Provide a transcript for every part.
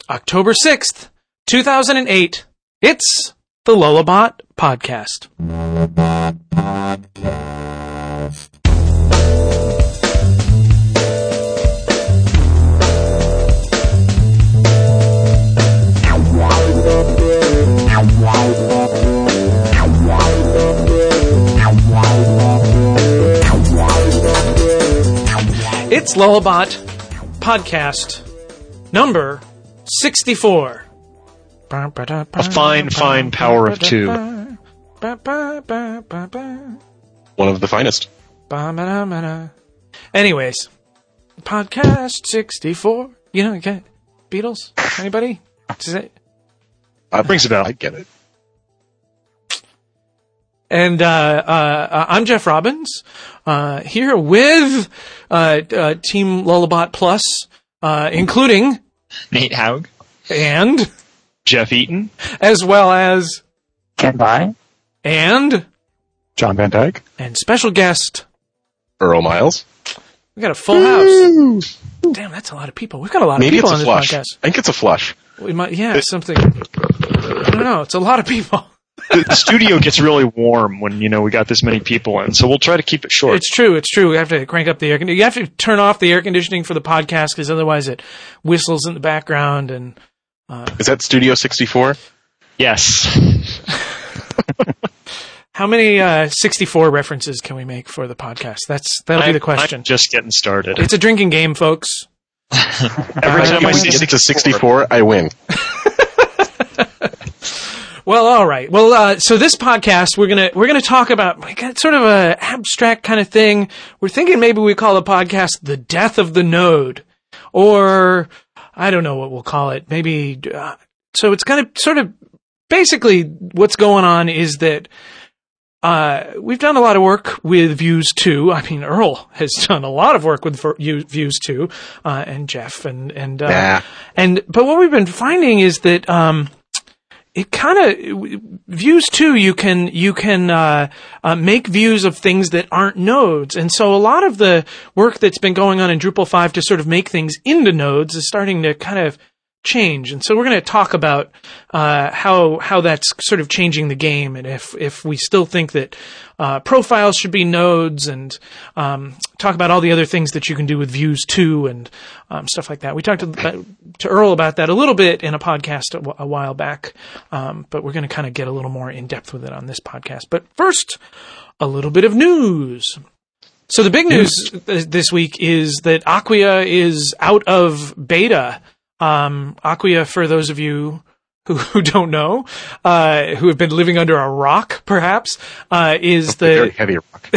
October 6th, 2008. It's the Lullabot Podcast. It's Lullabot Podcast number 64. A fine power of two. One of the finest. Anyways, podcast 64. You know, okay. Beatles? Anybody? Does it? Rings a bell. I get it. And I'm Jeff Robbins, here with Team Lullabot Plus, including Nate Haug. And Jeff Eaton. As well as Ken By. And John Van Dyke. And special guest Earl Miles. We got a full house. Damn, that's a lot of people. We've got a lot of people on this podcast. I think it's a flush. We might, something. I don't know. It's a lot of people. The studio gets really warm when, we got this many people in, so we'll try to keep it short. It's true. We have to crank up the air conditioning. You have to turn off the air conditioning for the podcast because otherwise it whistles in the background. And is that Studio 64? Yes. How many 64 references can we make for the podcast? That'll be the question. I'm just getting started. It's a drinking game, folks. Every time I see get to 64, I win. Well, all right. Well, so this podcast we're gonna talk about sort of a abstract kind of thing. We're thinking maybe we call the podcast "The Death of the Node," or I don't know what we'll call it. Maybe so. It's gonna sort of basically what's going on is that we've done a lot of work with Views 2. I mean, Earl has done a lot of work with Views 2, and Jeff but what we've been finding is that it kind of Views 2. You can make views of things that aren't nodes, and so a lot of the work that's been going on in Drupal 5 to sort of make things into nodes is starting to kind of change. And so we're going to talk about how that's sort of changing the game, and if we still think that profiles should be nodes, and talk about all the other things that you can do with Views 2 and stuff like that. We talked to Earl about that a little bit in a podcast a while back, but we're going to kind of get a little more in depth with it on this podcast. But first, a little bit of news. So the big news this week is that Acquia is out of beta. Acquia, for those of you who don't know, who have been living under a rock, perhaps, is the very heavy rock.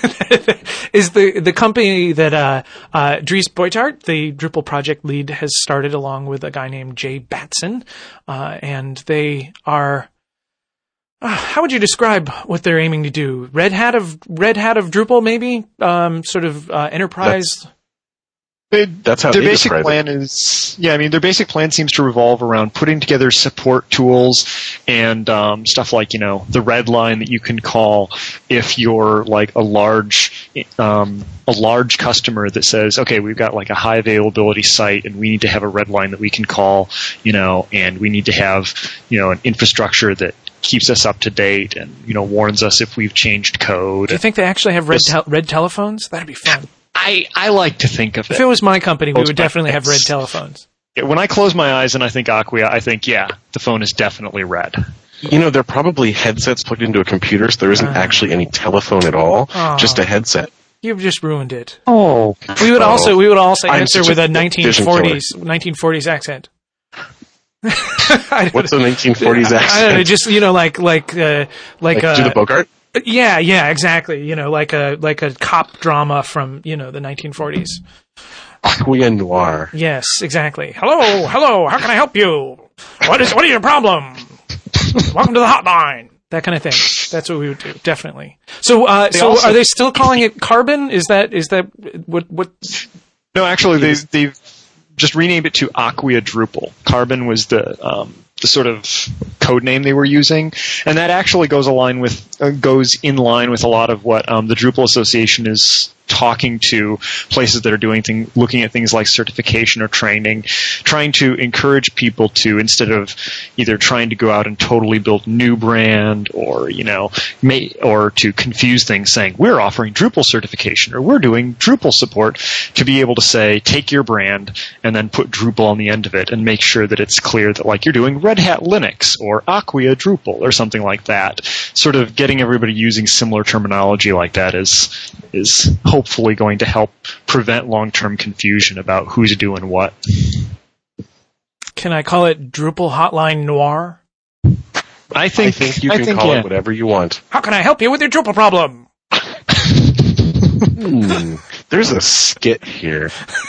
is the company that Dries Buytaert, the Drupal project lead, has started along with a guy named Jay Batson, and they are. How would you describe what they're aiming to do? Red Hat of Drupal, maybe, sort of enterprise. That's how their they basic plan it. is. Yeah, I mean, their basic plan seems to revolve around putting together support tools and stuff like the red line that you can call if you're like a large customer that says, okay, we've got like a high availability site and we need to have a red line that we can call, and we need to have an infrastructure that keeps us up to date and warns us if we've changed code. Do you think they actually have red telephones? That'd be fun. I like to think of it. If it was my company, we would definitely have red telephones. When I close my eyes and I think Acquia, I think, the phone is definitely red. They're probably headsets plugged into a computer, so there isn't actually any telephone at all, just a headset. You've just ruined it. Oh. We would also answer with a 1940s accent. What's a 1940s accent? I don't know, just like do the Bogart? Yeah, exactly. Like a cop drama from the 1940s. Acquia Noir. Yes, exactly. Hello. How can I help you? What is your problem? Welcome to the hotline. That kind of thing. That's what we would do, definitely. So are they still calling it Carbon? Is that what? No, actually, they've just renamed it to Acquia Drupal. Carbon was the sort of code name they were using, and that actually goes in line with a lot of what the Drupal Association is talking to places that are looking at things like certification or training, trying to encourage people to, instead of either trying to go out and totally build new brand or, or to confuse things saying, we're offering Drupal certification or we're doing Drupal support, to be able to say, take your brand and then put Drupal on the end of it and make sure that it's clear that like you're doing Red Hat Linux or Acquia Drupal or something like that. Sort of getting everybody using similar terminology like that is hopefully going to help prevent long-term confusion about who's doing what. Can I call it Drupal Hotline Noir? I think you can call it whatever you want. How can I help you with your Drupal problem? There's a skit here.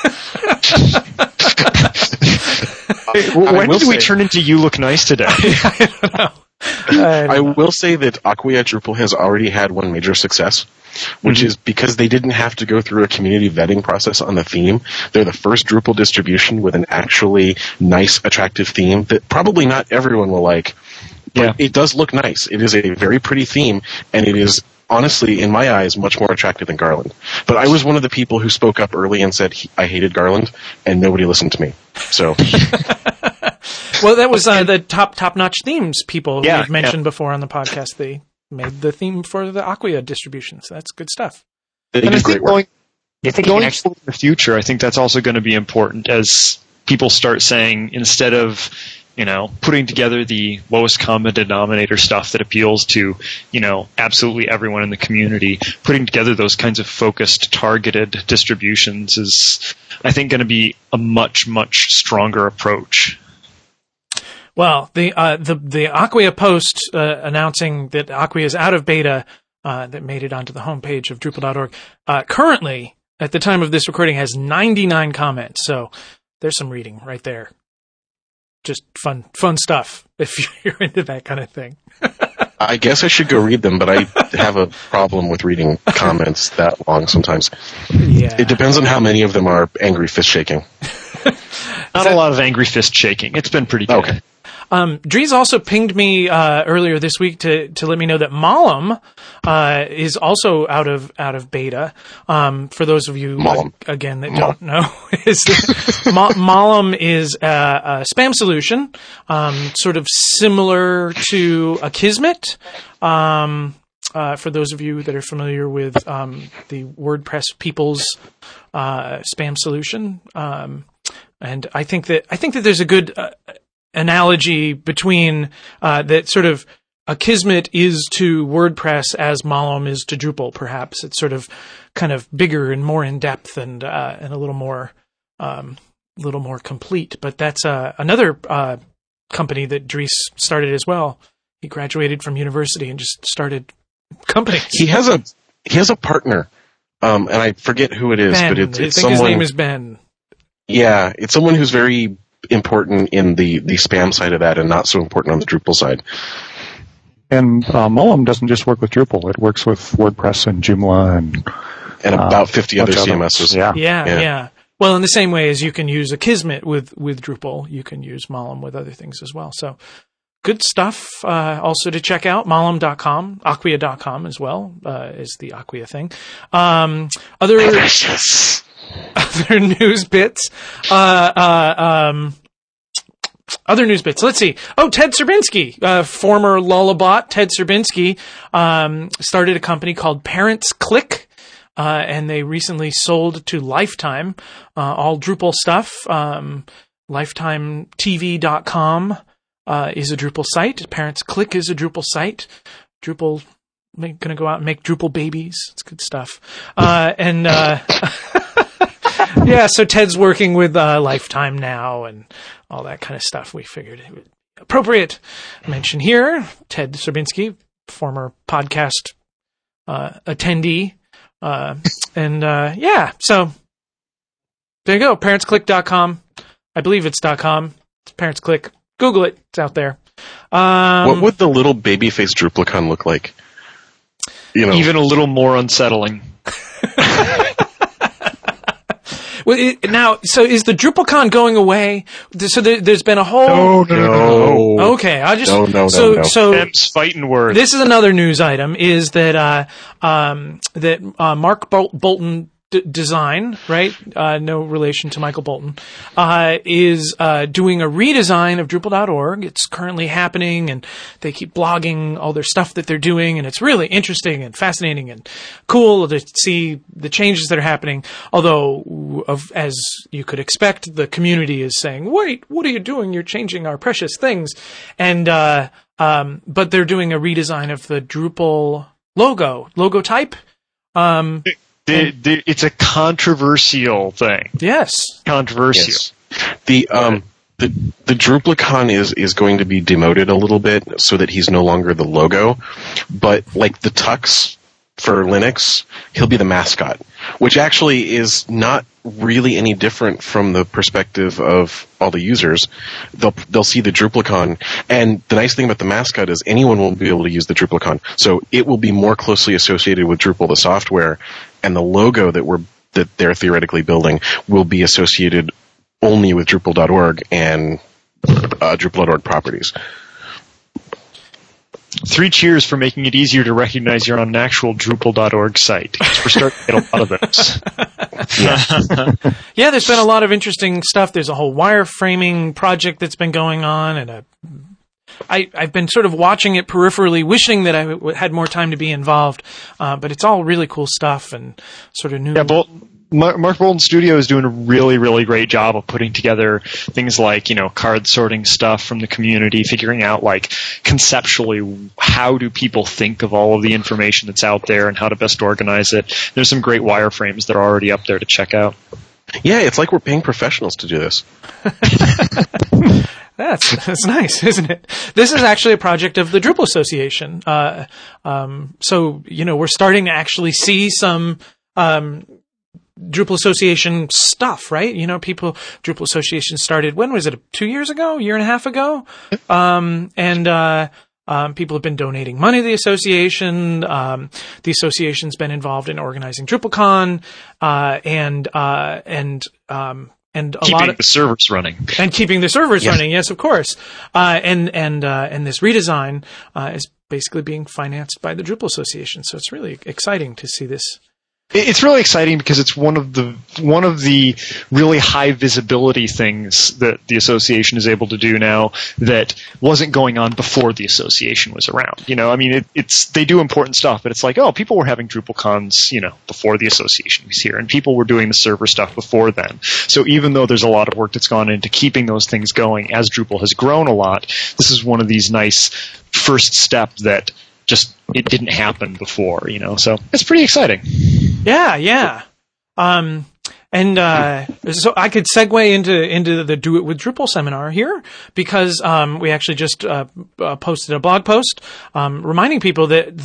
When did we turn into You Look Nice today? I don't know. I will say that Acquia Drupal has already had one major success, which is because they didn't have to go through a community vetting process on the theme. They're the first Drupal distribution with an actually nice, attractive theme that probably not everyone will like, but it does look nice. It is a very pretty theme, and it is honestly, in my eyes, much more attractive than Garland. But I was one of the people who spoke up early and said I hated Garland, and nobody listened to me. So... Well, that was the top-notch themes people who we've mentioned before on the podcast. They made the theme for the Acquia distribution, so that's good stuff. They do great work. Going forward in the future, I think that's also going to be important as people start saying, instead of putting together the lowest common denominator stuff that appeals to, absolutely everyone in the community, putting together those kinds of focused, targeted distributions is, I think, going to be a much, much stronger approach. Well, the Acquia post announcing that Acquia is out of beta that made it onto the homepage of Drupal.org currently, at the time of this recording, has 99 comments. So there's some reading right there. Just fun stuff if you're into that kind of thing. I guess I should go read them, but I have a problem with reading comments that long sometimes. Yeah. It depends on how many of them are angry fist shaking. Not a lot of angry fist shaking. It's been pretty good. Okay. Dries also pinged me earlier this week to let me know that Malum is also out of beta. For those of you again that don't know, Malum is a spam solution, sort of similar to Akismet. For those of you that are familiar with the WordPress people's spam solution, and I think that there's a good analogy between that sort of Akismet is to WordPress as Malum is to Drupal. Perhaps it's sort of kind of bigger and more in depth and a little more complete. But that's another company that Dries started as well. He graduated from university and just started companies. He has a partner, and I forget who it is, Ben. but it's I think someone. His name is Ben. Yeah, it's someone who's very important in the spam side of that and not so important on the Drupal side. And Malum doesn't just work with Drupal. It works with WordPress and Joomla and about 50 other CMSs. Yeah. Well, in the same way as you can use Akismet with Drupal, you can use Malum with other things as well. So good stuff also to check out. Malum.com, Acquia.com as well is the Acquia thing. Other news bits. Other news bits. Let's see. Oh, Ted Serbinski, former Lullabot. Ted Serbinski started a company called Parents Click, and they recently sold to Lifetime all Drupal stuff. LifetimeTV.com is a Drupal site. Parents Click is a Drupal site. Drupal going to go out and make Drupal babies. It's good stuff. Yeah, so Ted's working with Lifetime now and all that kind of stuff. We figured it would be appropriate mention here. Ted Serbinski, former podcast attendee. So there you go. ParentsClick.com. I believe it's .com. It's Parents Click. Google it. It's out there. What would the little babyface Druplicon look like? Even a little more unsettling. Well, now, so is the DrupalCon going away? So there's been a whole. No. Okay, I just. No. So Them's fighting words. this is another news item. Is that Mark Bolton Design, right? No relation to Michael Bolton, is doing a redesign of Drupal.org. It's currently happening, and they keep blogging all their stuff that they're doing, and it's really interesting and fascinating and cool to see the changes that are happening. Although, as you could expect, the community is saying, "Wait, what are you doing? You're changing our precious things." And but they're doing a redesign of the Drupal logo type. It's a controversial thing. Yes. Controversial. Yes. The DrupalCon is going to be demoted a little bit so that he's no longer the logo, but like the tux for Linux, he'll be the mascot, which actually is not really any different from the perspective of all the users. They'll see the DrupalCon, and the nice thing about the mascot is anyone will be able to use the DrupalCon, so it will be more closely associated with Drupal the software, and the logo that they're theoretically building will be associated only with Drupal.org and Drupal.org properties. 3 cheers for making it easier to recognize you're on an actual Drupal.org site. We're starting to get a lot of those. Yeah, there's been a lot of interesting stuff. There's a whole wireframing project that's been going on, and I've been sort of watching it peripherally, wishing that I had more time to be involved. But it's all really cool stuff and sort of new. Yeah, Mark Bolton Studio is doing a really, really great job of putting together things like, card sorting stuff from the community, figuring out, like, conceptually, how do people think of all of the information that's out there and how to best organize it. There's some great wireframes that are already up there to check out. Yeah, it's like we're paying professionals to do this. That's nice, isn't it? This is actually a project of the Drupal Association. So, we're starting to actually see some Drupal Association stuff, right? Drupal Association started, when was it? 2 years ago? A year and a half ago? People have been donating money to the association. The association's been involved in organizing DrupalCon, and a lot of the servers running. And keeping the servers running, yes, of course. And this redesign is basically being financed by the Drupal Association. So it's really exciting to see this. It's really exciting because it's one of the really high visibility things that the association is able to do now that wasn't going on before the association was around. They do important stuff, but it's like, people were having DrupalCons, before the association was here, and people were doing the server stuff before then. So even though there's a lot of work that's gone into keeping those things going as Drupal has grown a lot, this is one of these nice first steps that just it didn't happen before, so it's pretty exciting. Yeah. So I could segue into the Do It with Drupal seminar here because we actually just posted a blog post reminding people that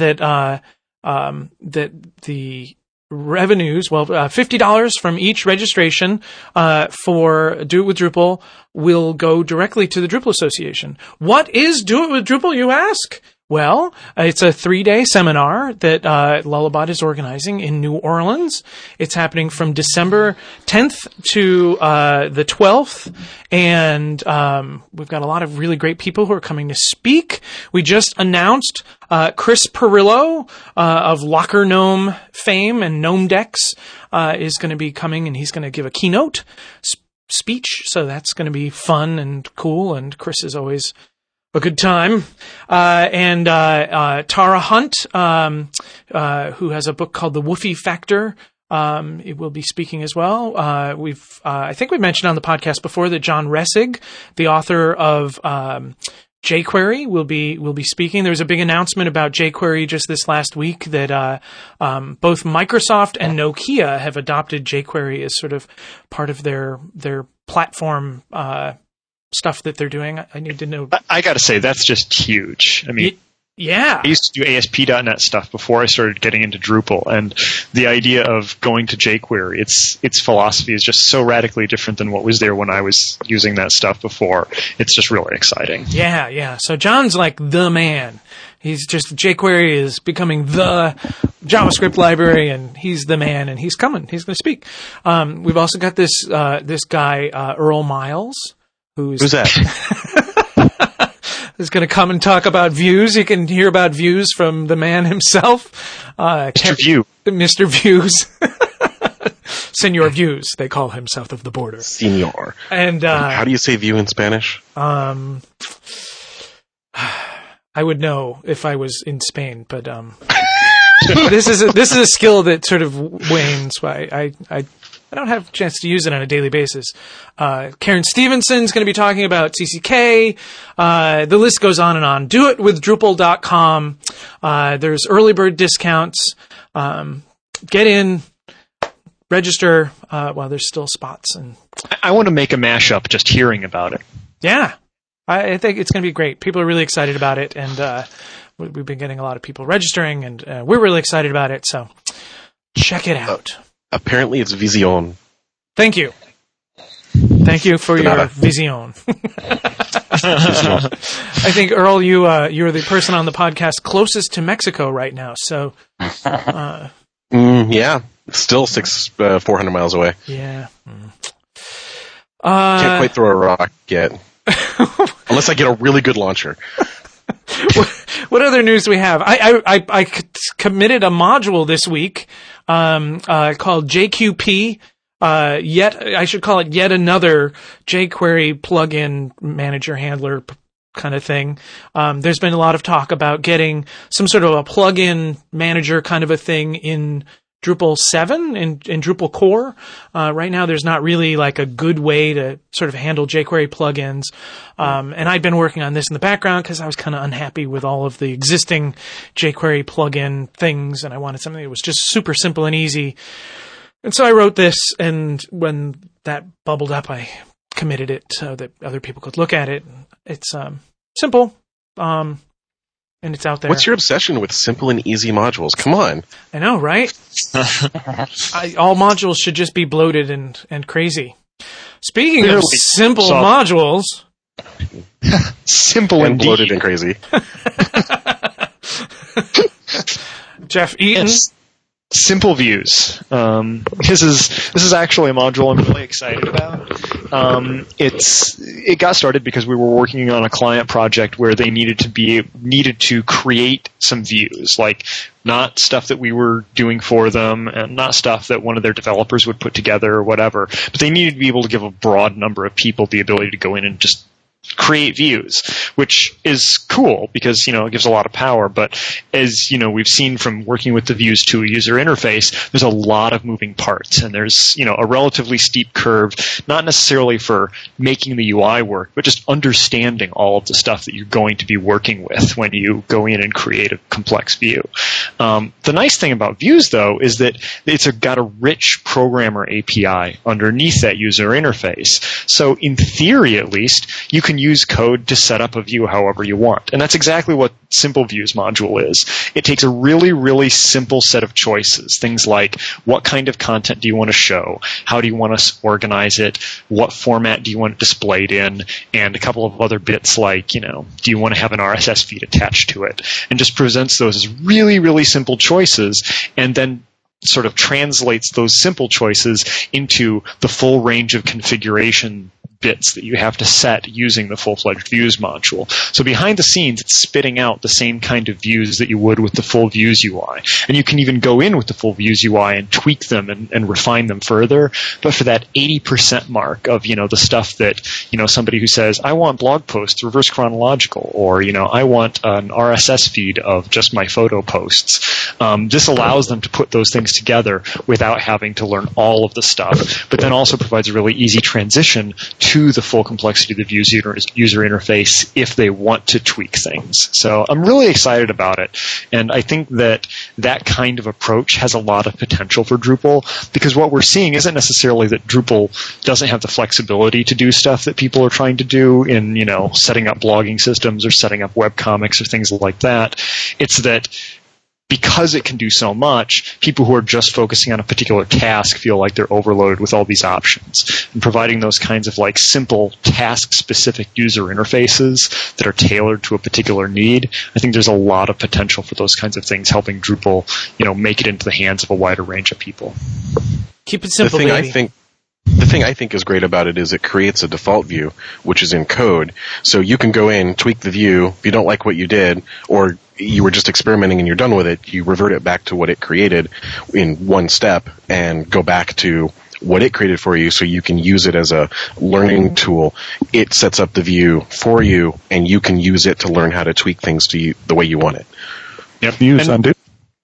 the revenues, $50 from each registration for Do It with Drupal will go directly to the Drupal Association. What is Do It with Drupal, you ask? Well, it's a 3-day seminar that Lullabot is organizing in New Orleans. It's happening from December 10th to the 12th, and we've got a lot of really great people who are coming to speak. We just announced Chris Pirillo of Locker Gnome fame and GnomeDex is going to be coming, and he's going to give a keynote speech, so that's going to be fun and cool, and Chris is always a good time. And Tara Hunt, who has a book called The Woofy Factor, it will be speaking as well. I think we've mentioned on the podcast before that John Ressig, the author of jQuery, will be speaking. There was a big announcement about jQuery just this last week that both Microsoft and Nokia have adopted jQuery as sort of part of their platform stuff that they're doing. I need to know. I got to say, that's just huge. I mean, Yeah. I used to do ASP.NET stuff before I started getting into Drupal, and the idea of going to jQuery, its philosophy is just so radically different than what was there when I was using that stuff before. It's just really exciting. Yeah. So John's like the man. He's just, jQuery is becoming the JavaScript library, and he's the man, and he's coming. He's going to speak. We've also got this guy, Earl Miles, who's that? is going to come and talk about views. You can hear about views from the man himself. Mr. View. Mr. Views. Senor Views, they call him south of the border. Senor. And how do you say view in Spanish? I would know if I was in Spain, but this is a skill that sort of wanes. I don't have a chance to use it on a daily basis. Karen Stevenson's going to be talking about CCK. The list goes on and on. Do it with Drupal.com. There's early bird discounts. Get in, register while there's still spots. And I want to make a mashup just hearing about it. yeah, I think it's going to be great. People are really excited about it, and we've been getting a lot of people registering, and we're really excited about it. So check it out. Apparently it's Vision. Thank you. Thank you for your vision. I think, Earl, you're the person on the podcast closest to Mexico right now. So, yeah, still 400 miles away. Yeah. Can't quite throw a rock yet, unless I get a really good launcher. What other news do we have? I committed a module this week called JQP. I should call it yet another jQuery plugin manager handler kind of thing. There's been a lot of talk about getting some sort of a plugin manager kind of a thing in Drupal 7 in Drupal core. Right now there's not really like a good way to sort of handle jQuery plugins. And I'd been working on this in the background because I was kind of unhappy with all of the existing jQuery plugin things, and I wanted something that was just super simple and easy. And so I wrote this, and when that bubbled up, I committed it so that other people could look at it. It's simple, and it's out there. What's your obsession with simple and easy modules? Come on. I know, right? All modules should just be bloated and crazy. Speaking of simple modules... Simple and indeed. bloated and crazy. Jeff Eaton. Yes. Simple views. This is actually a module I'm really excited about. It got started because we were working on a client project where they needed to create some views, like not stuff that we were doing for them and not stuff that one of their developers would put together or whatever, but they needed to be able to give a broad number of people the ability to go in and just create views, which is cool because, it gives a lot of power. But as, we've seen from working with the views to a user interface, there's a lot of moving parts, and there's, a relatively steep curve, not necessarily for making the UI work, but just understanding all of the stuff that you're going to be working with when you go in and create a complex view. The nice thing about views, though, is that it's got a rich programmer API underneath that user interface. So in theory, at least, you can use code to set up a view however you want. And that's exactly what Simple Views module is. It takes a really, really simple set of choices. Things like, what kind of content do you want to show? How do you want to organize it? What format do you want it displayed in? And a couple of other bits like, do you want to have an RSS feed attached to it? And just presents those as really, really simple choices, and then sort of translates those simple choices into the full range of configuration bits that you have to set using the full-fledged views module. So behind the scenes, it's spitting out the same kind of views that you would with the full views UI. And you can even go in with the full views UI and tweak them and refine them further. But for that 80% mark of, the stuff that, somebody who says, I want blog posts reverse chronological, or, I want an RSS feed of just my photo posts. This allows them to put those things together without having to learn all of the stuff, but then also provides a really easy transition to the full complexity of the Views user interface if they want to tweak things. So I'm really excited about it. And I think that kind of approach has a lot of potential for Drupal, because what we're seeing isn't necessarily that Drupal doesn't have the flexibility to do stuff that people are trying to do in, setting up blogging systems or setting up webcomics or things like that. It's that because it can do so much, people who are just focusing on a particular task feel like they're overloaded with all these options. And providing those kinds of simple task-specific user interfaces that are tailored to a particular need, I think there's a lot of potential for those kinds of things, helping Drupal, make it into the hands of a wider range of people. Keep it simple, baby. The thing I think is great about it is it creates a default view, which is in code. So you can go in, tweak the view. If you don't like what you did, or you were just experimenting and you're done with it, you revert it back to what it created in one step and go back to what it created for you so you can use it as a learning tool. It sets up the view for you, and you can use it to learn how to tweak things to you the way you want it. Yep. Views undo.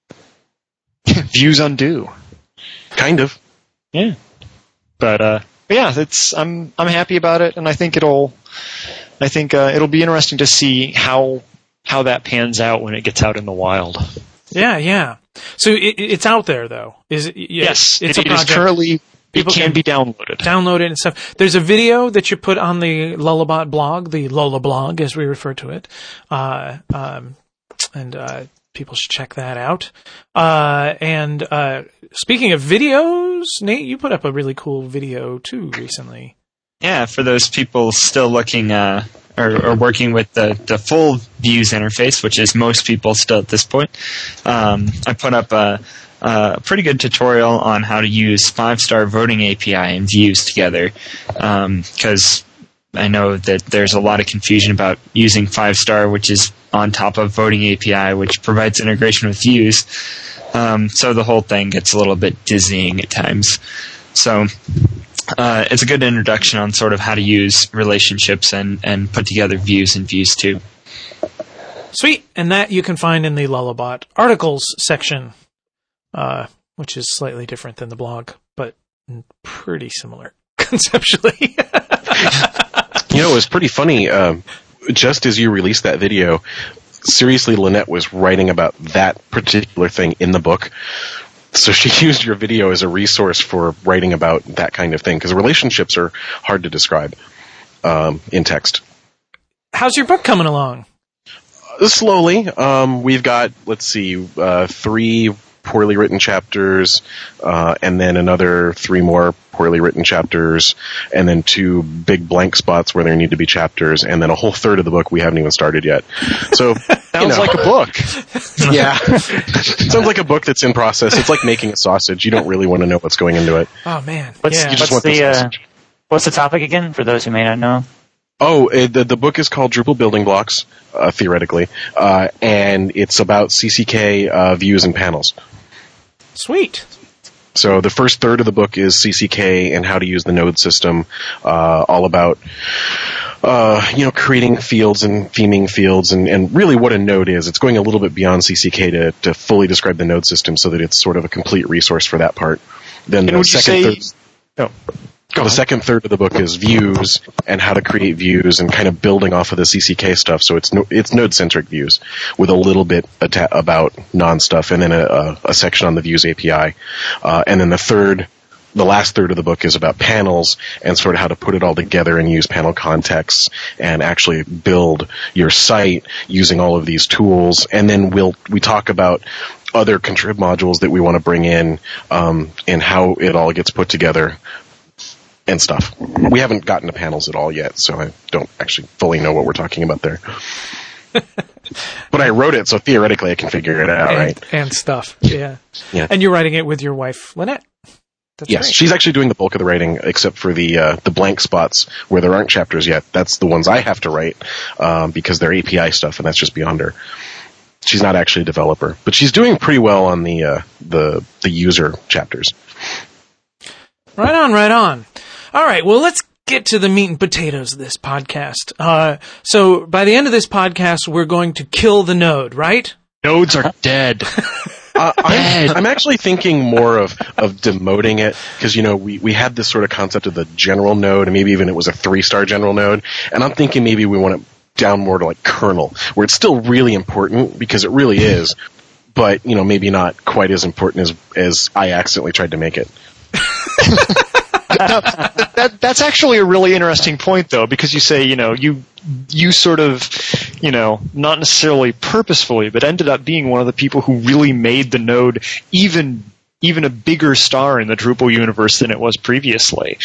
Views undo. Kind of. Yeah. But yeah, I'm happy about it, and I think it'll be interesting to see how that pans out when it gets out in the wild. Yeah. So it's out there though. Is it? Yes, it's it is currently. It can be downloaded. Download it and stuff. There's a video that you put on the Lullabot blog, the Lulla blog as we refer to it, and people should check that out. And speaking of videos, Nate, you put up a really cool video too recently. Yeah, for those people still looking or working with the full Views interface, which is most people still at this point, I put up a pretty good tutorial on how to use 5-star voting API and Views together, because I know that there's a lot of confusion about using 5-star, which is on top of voting API, which provides integration with Views. So the whole thing gets a little bit dizzying at times. So it's a good introduction on sort of how to use relationships and put together Views and Views too. Sweet. And that you can find in the Lullabot articles section, which is slightly different than the blog, but pretty similar conceptually. It was pretty funny. Just as you released that video, seriously, Lynette was writing about that particular thing in the book. So she used your video as a resource for writing about that kind of thing, because relationships are hard to describe in text. How's your book coming along? Slowly. We've got, 3 poorly written chapters, and then another 3 more poorly written chapters, and then 2 big blank spots where there need to be chapters, and then a whole third of the book we haven't even started yet. So sounds like a book. Yeah. Sounds like a book that's in process. It's like making a sausage. You don't really want to know what's going into it. Oh man. What's the topic again for those who may not know? Oh, the book is called Drupal Building Blocks, theoretically, and it's about CCK views and panels. Sweet. So the first third of the book is CCK and how to use the node system, all about creating fields and theming fields, and really what a node is. It's going a little bit beyond CCK to fully describe the node system so that it's sort of a complete resource for that part. Then the second third of the book is views and how to create views and kind of building off of the CCK stuff. So it's node-centric views with a little bit about non-stuff, and then a section on the Views API. And then the last third of the book is about panels and sort of how to put it all together and use panel contexts and actually build your site using all of these tools. And then we talk about other contrib modules that we want to bring in, and how it all gets put together and stuff. We haven't gotten to panels at all yet, so I don't actually fully know what we're talking about there. But I wrote it, so theoretically I can figure it out, right? And stuff, yeah. And you're writing it with your wife, Lynette. That's yes, right. She's actually doing the bulk of the writing, except for the blank spots where there aren't chapters yet. That's the ones I have to write, because they're API stuff, and that's just beyond her. She's not actually a developer, but she's doing pretty well on the user chapters. Right on. All right, well, let's get to the meat and potatoes of this podcast. So by the end of this podcast, we're going to kill the node, right? Nodes are dead. I'm actually thinking more of demoting it, because, we had this sort of concept of the general node, and maybe even it was a 3-star general node, and I'm thinking maybe we want it down more to like kernel, where it's still really important, because it really is, but, maybe not quite as important as I accidentally tried to make it. That's actually a really interesting point, though, because you say, you sort of, not necessarily purposefully, but ended up being one of the people who really made the node even a bigger star in the Drupal universe than it was previously.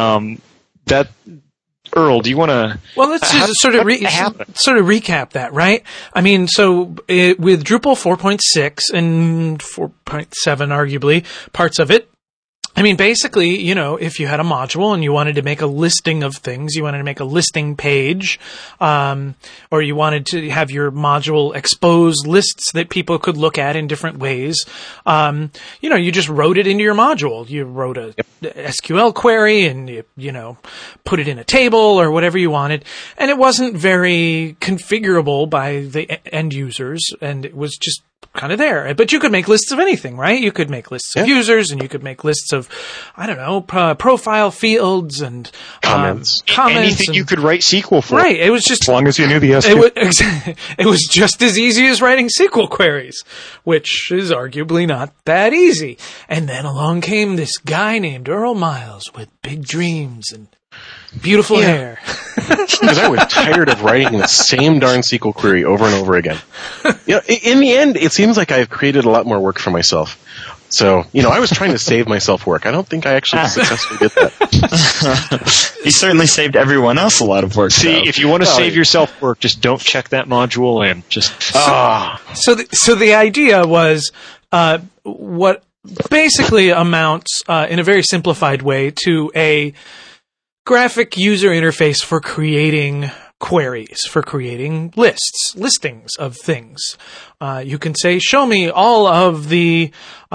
Earl, do you want to? Well, let's just sort of recap that, right? I mean, so with Drupal 4.6 and 4.7, arguably parts of it. I mean, basically, if you had a module and you wanted to make a listing of things, you wanted to make a listing page, or you wanted to have your module expose lists that people could look at in different ways, you just wrote it into your module. You wrote a SQL query and you put it in a table or whatever you wanted. And it wasn't very configurable by the end users, and it was just kind of there. But you could make lists of anything, right? You could make lists of users, and you could make lists of, profile fields and comments. Anything you could write SQL for. Right. It was just, as long as you knew the SQL. It was just as easy as writing SQL queries, which is arguably not that easy. And then along came this guy named Earl Miles with big dreams and beautiful hair. Because I was tired of writing the same darn SQL query over and over again. In the end, it seems like I've created a lot more work for myself. So, I was trying to save myself work. I don't think I actually successfully did that. You certainly saved everyone else a lot of work. See, if you want to save yourself work, just don't check that module and just... So the idea was what basically amounts, in a very simplified way, to a graphic user interface for creating queries, for creating listings of things. You can say, show me all of the,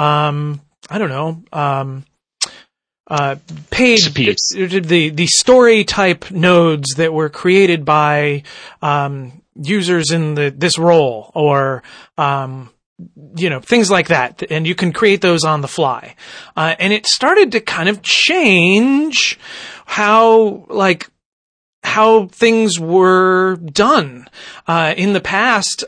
page, the story type nodes that were created by, users in this role, or, things like that. And you can create those on the fly. And it started to kind of change how things were done. In the past,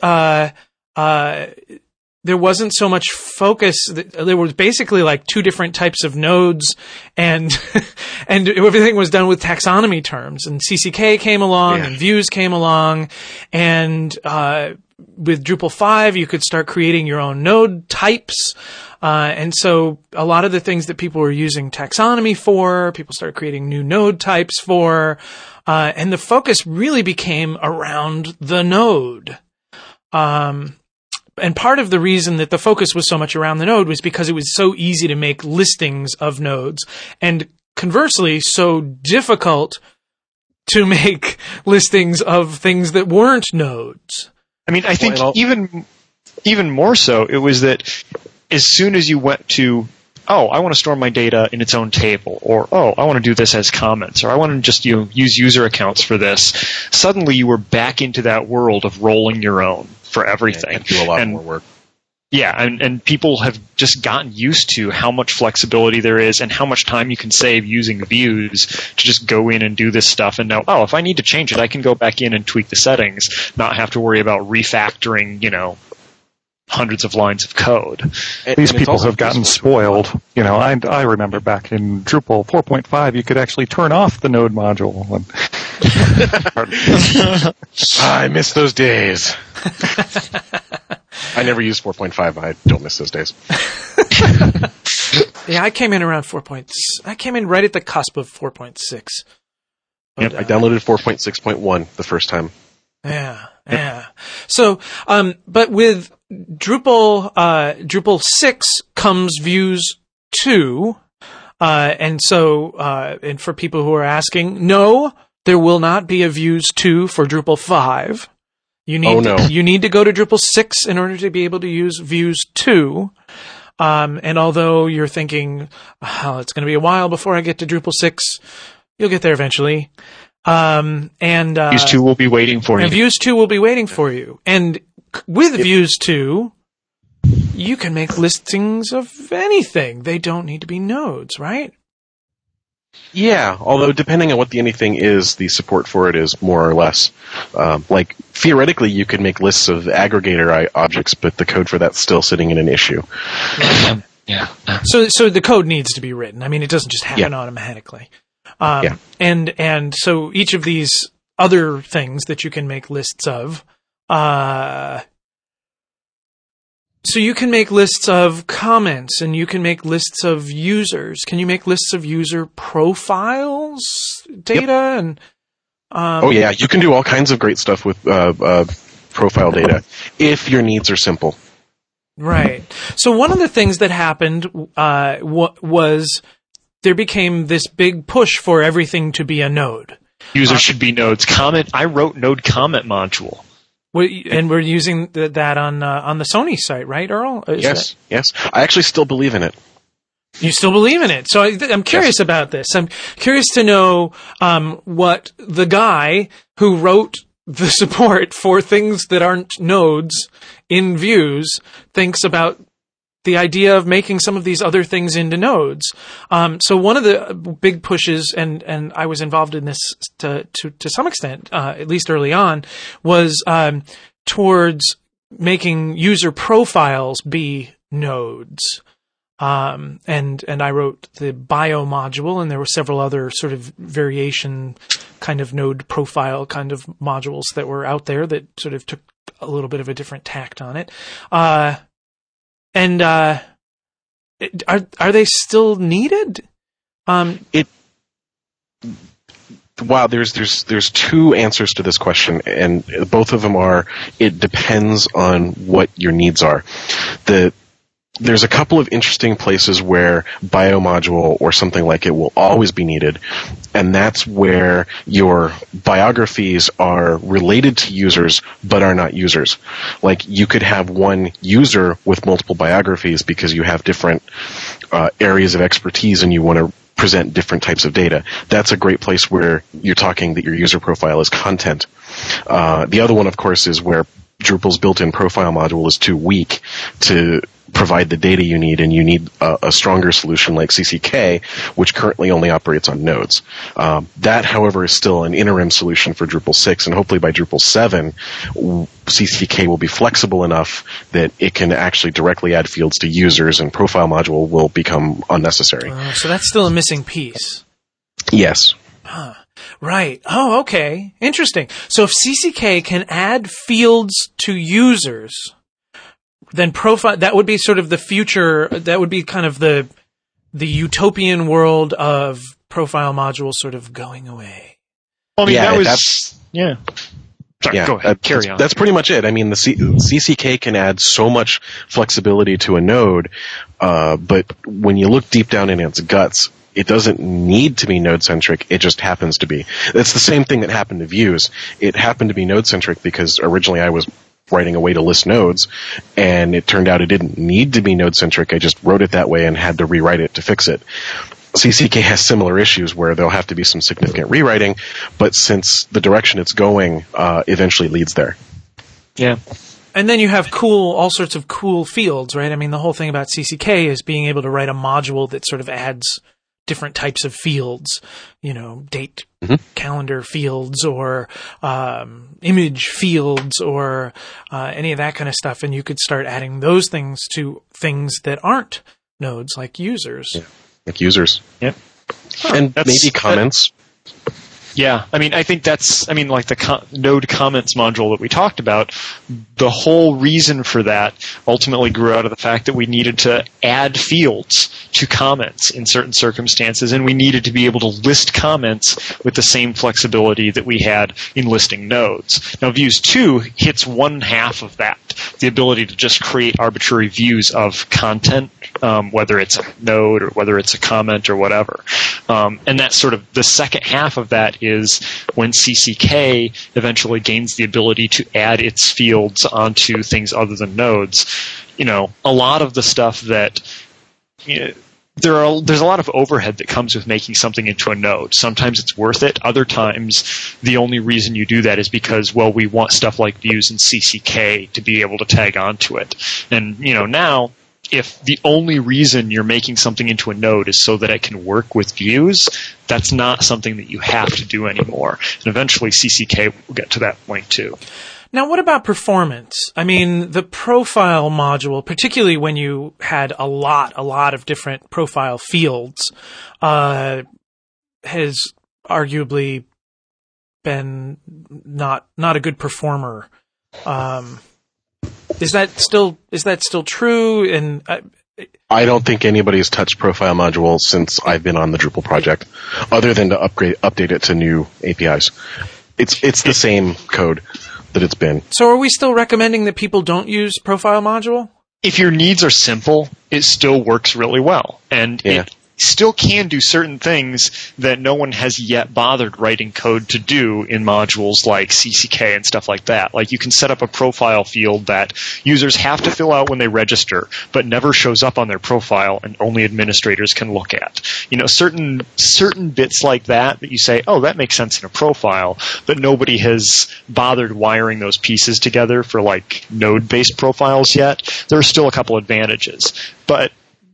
there wasn't so much focus. There was basically like two different types of nodes, and everything was done with taxonomy terms. And CCK came along, and views came along, and with Drupal 5, you could start creating your own node types. And so a lot of the things that people were using taxonomy for, people started creating new node types for, and the focus really became around the node. And part of the reason that the focus was so much around the node was because it was so easy to make listings of nodes, and conversely, so difficult to make listings of things that weren't nodes. I mean, I think even more so, it was that as soon as you went to, I want to store my data in its own table, or, I want to do this as comments, or I want to just use user accounts for this, suddenly you were back into that world of rolling your own for everything. And do a lot more work. Yeah, and people have just gotten used to how much flexibility there is and how much time you can save using views to just go in and do this stuff and know, if I need to change it, I can go back in and tweak the settings, not have to worry about refactoring, hundreds of lines of code. These people have gotten spoiled. I remember back in Drupal 4.5, you could actually turn off the node module. I miss those days. I never used 4.5, but I don't miss those days. Yeah, I came in around 4. I came in right at the cusp of 4.6. Yep, I downloaded 4.6.1 the first time. Yeah. So, but with Drupal 6 comes Views 2, and so, and for people who are asking, no, there will not be a Views 2 for Drupal 5. You need to go to Drupal 6 in order to be able to use Views 2. And although you're thinking, it's going to be a while before I get to Drupal 6, you'll get there eventually. Views 2 will be waiting for you. And Views 2 will be waiting for you. And with Views 2, you can make listings of anything. They don't need to be nodes, right? Yeah, although depending on what the anything is, the support for it is more or less. Like, theoretically, you could make lists of aggregator objects, but the code for that's still sitting in an issue. Yeah. So the code needs to be written. I mean, it doesn't just happen automatically. And so each of these other things that you can make lists of, so you can make lists of comments, and you can make lists of users. Can you make lists of user profiles data? Yep. And you can do all kinds of great stuff with profile data if your needs are simple. Right. So one of the things that happened was there became this big push for everything to be a node. Users should be nodes. I wrote node comment module. And we're using that on the Sony site, right, Earl? Yes. I actually still believe in it. You still believe in it. So I'm curious about this. I'm curious to know what the guy who wrote the support for things that aren't nodes in Views thinks about the idea of making some of these other things into nodes. So one of the big pushes, and I was involved in this to some extent, at least early on, was towards making user profiles be nodes. And I wrote the bio module, and there were several other sort of variation kind of node profile kind of modules that were out there that sort of took a little bit of a different tact on it. And are they still needed? There's two answers to this question, and both of them are it depends on what your needs are. There's a couple of interesting places where biomodule or something like it will always be needed, and that's where your biographies are related to users but are not users. Like, you could have one user with multiple biographies because you have different areas of expertise and you want to present different types of data. That's a great place where you're talking that your user profile is content. The other one, of course, is where Drupal's built-in profile module is too weak to provide the data you need, and you need a stronger solution like CCK, which currently only operates on nodes. That, however, is still an interim solution for Drupal 6, and hopefully by Drupal 7, CCK will be flexible enough that it can actually directly add fields to users, and profile module will become unnecessary. So that's still a missing piece. Yes. Huh. Right. Oh, okay. Interesting. So if CCK can add fields to users, then profile, that would be sort of the future, that would be kind of the utopian world of profile modules sort of going away. I mean, Yeah, that was... that's- Yeah. Sorry, Yeah, go ahead. Carry on. That's pretty much it. I mean, the CCK can add so much flexibility to a node, but when you look deep down in its guts, it doesn't need to be node-centric. It just happens to be. It's the same thing that happened to Views. It happened to be node-centric because originally I was writing a way to list nodes, and it turned out it didn't need to be node-centric. I just wrote it that way and had to rewrite it to fix it. CCK has similar issues where there'll have to be some significant rewriting, but since the direction it's going eventually leads there. Yeah. And then you have all sorts of cool fields, right? I mean, the whole thing about CCK is being able to write a module that sort of adds different types of fields, date, calendar fields, or image fields, or any of that kind of stuff. And you could start adding those things to things that aren't nodes, like users. Yeah. Like users. Yep. And maybe comments. Yeah, I mean, I think that's, like the node comments module that we talked about, the whole reason for that ultimately grew out of the fact that we needed to add fields to comments in certain circumstances, and we needed to be able to list comments with the same flexibility that we had in listing nodes. Now, Views 2 hits one half of that, the ability to just create arbitrary views of content, whether it's a node or whether it's a comment or whatever. And that's sort of the second half of that is when CCK eventually gains the ability to add its fields onto things other than nodes. A lot of the stuff that there's a lot of overhead that comes with making something into a node. Sometimes it's worth it. Other times, the only reason you do that is because, well, we want stuff like views and CCK to be able to tag onto it. And, now, if the only reason you're making something into a node is so that it can work with views, that's not something that you have to do anymore. And eventually CCK will get to that point too. Now, what about performance? I mean, the profile module, particularly when you had a lot of different profile fields, has arguably been not a good performer. Is that still true? And I don't think anybody's touched profile module since I've been on the Drupal project, other than to update it to new APIs. It's the same code that it's been. So are we still recommending that people don't use profile module? If your needs are simple, it still works really well. And it still can do certain things that no one has yet bothered writing code to do in modules like CCK and stuff like that. Like you can set up a profile field that users have to fill out when they register, but never shows up on their profile and only administrators can look at. Certain bits like that you say, oh, that makes sense in a profile, but nobody has bothered wiring those pieces together for like node-based profiles yet. There are still a couple advantages. But,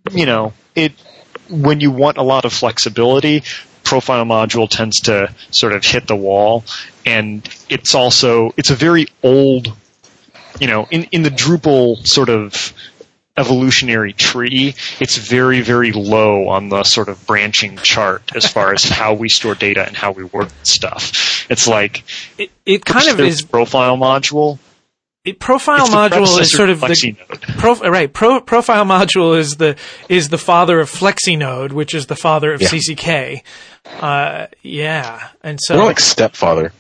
when you want a lot of flexibility, profile module tends to sort of hit the wall. And it's a very old, in the Drupal sort of evolutionary tree, it's very, very low on the sort of branching chart as far as how we store data and how we work with stuff. It's like, it kind of is profile module. Profile module is sort of profile module is the father of FlexiNode, which is the father of CCK. And so more like stepfather.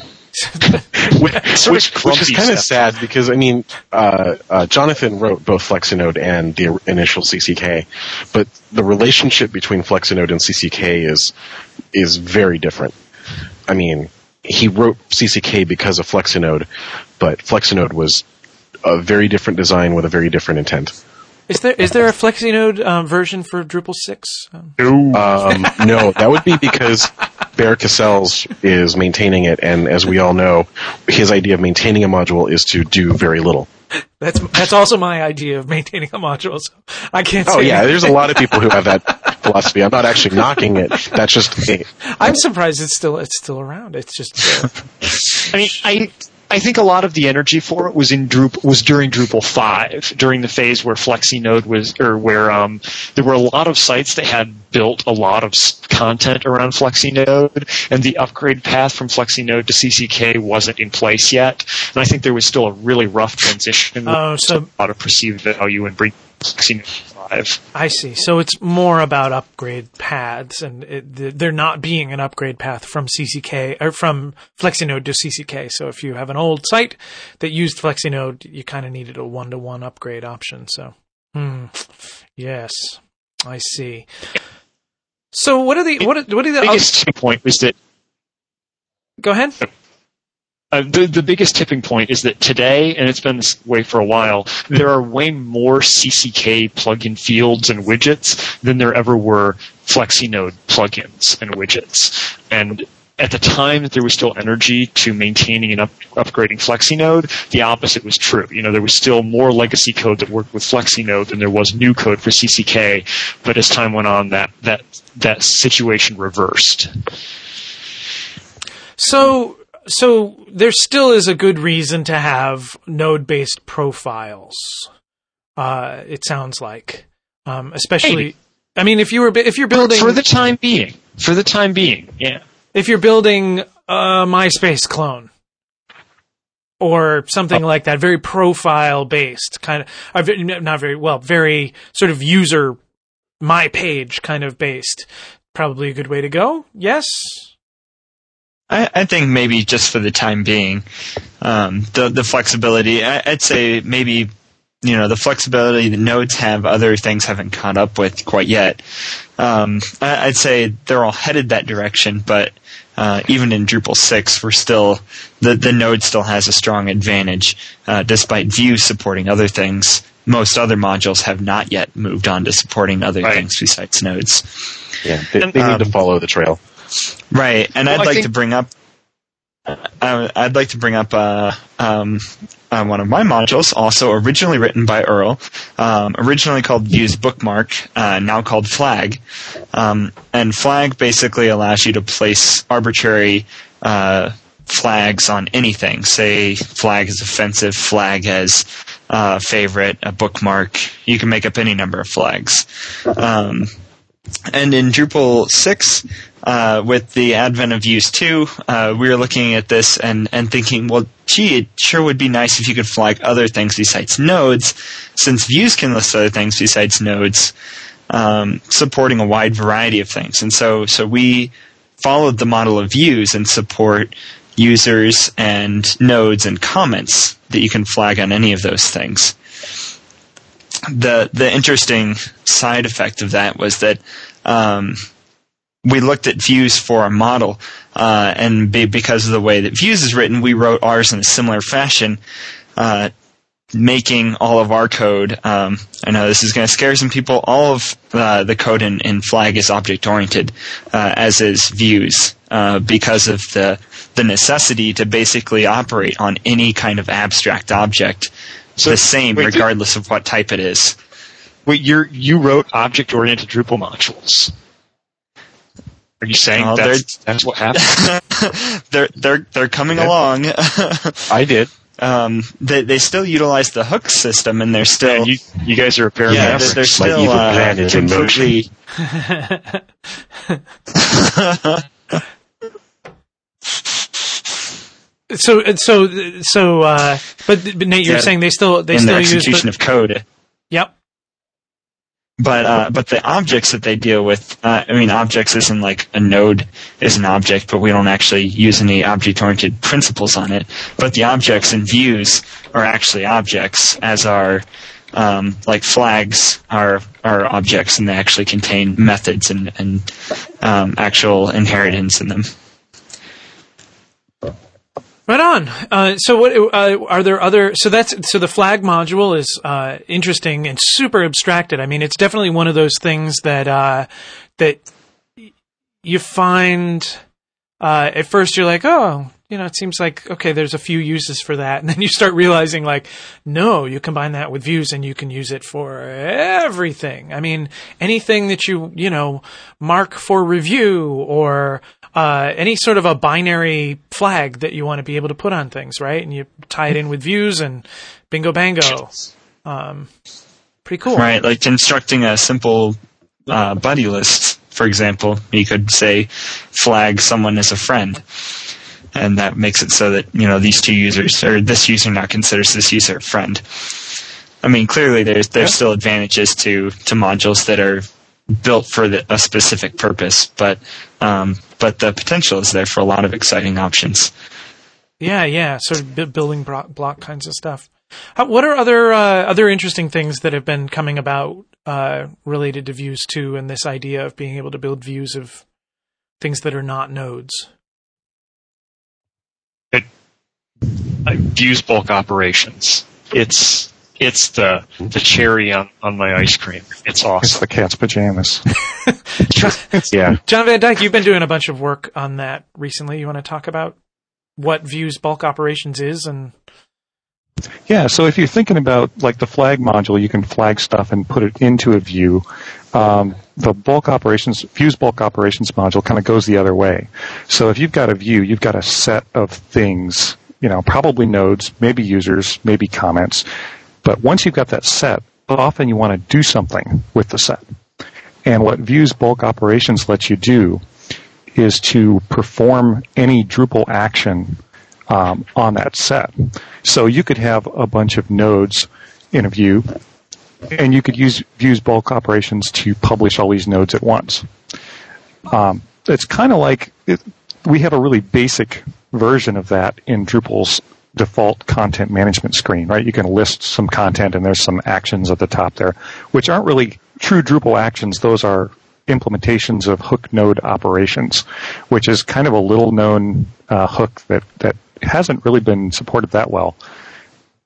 which is kind of sad because Jonathan wrote both FlexiNode and the initial CCK, but the relationship between FlexiNode and CCK is very different. I mean, he wrote CCK because of FlexiNode, but FlexiNode was a very different design with a very different intent. Is there a FlexiNode version for Drupal 6? No, that would be because Bear Cassells is maintaining it, and as we all know, his idea of maintaining a module is to do very little. That's also my idea of maintaining a module. So I can't say. Oh yeah, there's a lot of people who have that philosophy. I'm not actually knocking it. That's just. I'm surprised it's still around. It's just. I think a lot of the energy for it was during Drupal 5, during the phase where FlexiNode where there were a lot of sites that had built a lot of content around FlexiNode, and the upgrade path from FlexiNode to CCK wasn't in place yet. And I think there was still a really rough transition. A lot of perceived value in bringing FlexiNode 5. I see. So it's more about upgrade paths, and there not being an upgrade path from CCK or from FlexiNode to CCK. So if you have an old site that used FlexiNode, you kind of needed a 1-to-1 upgrade option. So, yes, I see. So what are the biggest tipping point was that? Go ahead. The biggest tipping point is that today, and it's been this way for a while, there are way more CCK plugin fields and widgets than there ever were FlexiNode plugins and widgets. And at the time that there was still energy to maintaining and upgrading FlexiNode, the opposite was true. There was still more legacy code that worked with FlexiNode than there was new code for CCK. But as time went on, that situation reversed. So there still is a good reason to have node-based profiles. It sounds like, especially. Maybe. if you're building for the time being, yeah. If you're building a MySpace clone or something like that, very profile-based kind of, not very well, very sort of user my page kind of based, probably a good way to go. Yes. I think maybe just for the time being, the flexibility, I'd say maybe, the flexibility the nodes have, other things haven't caught up with quite yet. I'd say they're all headed that direction, but even in Drupal 6, we're still, the node still has a strong advantage, despite Vue supporting other things. most other modules have not yet moved on to supporting other Right. things besides nodes. Yeah, they need to follow the trail. Right, and Well, I'd I like think- to bring up. I'd like to bring up one of my modules, also originally written by Earl, originally called Views Bookmark, now called Flag. And Flag basically allows you to place arbitrary flags on anything. Say flag as offensive, flag as favorite, a bookmark. You can make up any number of flags. And in Drupal 6, with the advent of Views 2, we were looking at this and thinking, well, gee, it sure would be nice if you could flag other things besides nodes, since Views can list other things besides nodes, supporting a wide variety of things. And so we followed the model of Views and support users and nodes and comments that you can flag on any of those things. The interesting side effect of that was that we looked at Views for a model, and because of the way that Views is written, we wrote ours in a similar fashion, making all of our code. I know this is going to scare some people. All of the code in Flag is object-oriented, as is Views, because of the necessity to basically operate on any kind of abstract object. The same, regardless of what type it is. Wait, you wrote object-oriented Drupal modules. Are you saying that's what happened? They're coming along. I did. They still utilize the hook system, and they're still. Yeah, you guys are a pair of they're bastards. still evil plan is in completely. But Nate, you're saying they still in the use execution of code. Yep. But the objects that they deal with, objects isn't like a node is an object, but we don't actually use any object-oriented principles on it. But the objects in Views are actually objects, as are like flags are objects, and they actually contain methods and actual inheritance in them. Right on. So what are there other? So the Flag module is interesting and super abstracted. I mean, it's definitely one of those things that you find at first you're like, oh, it seems like okay, there's a few uses for that, and then you start realizing like, no, you combine that with Views and you can use it for everything. I mean, anything that you mark for review or any sort of a binary flag that you want to be able to put on things, right? And you tie it in with Views and bingo bango. Pretty cool. Right, like constructing a simple buddy list, for example. You could say flag someone as a friend. And that makes it so that, these two users, or this user now considers this user a friend. I mean, clearly there's still advantages to modules that are built for a specific purpose, but the potential is there for a lot of exciting options. Yeah, sort of building block kinds of stuff. What are other interesting things that have been coming about related to Views 2 and this idea of being able to build views of things that are not nodes? Views bulk operations. It's the cherry on my ice cream. It's awesome. It's the cat's pajamas. Yeah. John Van Dyke, you've been doing a bunch of work on that recently. You want to talk about what Views bulk operations is and Yeah, so if you're thinking about like the flag module, you can flag stuff and put it into a view. The bulk operations, Views bulk operations module kind of goes the other way. So if you've got a view, you've got a set of things, probably nodes, maybe users, maybe comments. But once you've got that set, often you want to do something with the set. And what Views bulk operations lets you do is to perform any Drupal action on that set. So you could have a bunch of nodes in a view, and you could use Views bulk operations to publish all these nodes at once. It's kind of like we have a really basic version of that in Drupal's default content management screen, right? You can list some content and there's some actions at the top there, which aren't really true Drupal actions. Those are implementations of hook node operations, which is kind of a little known hook that hasn't really been supported that well.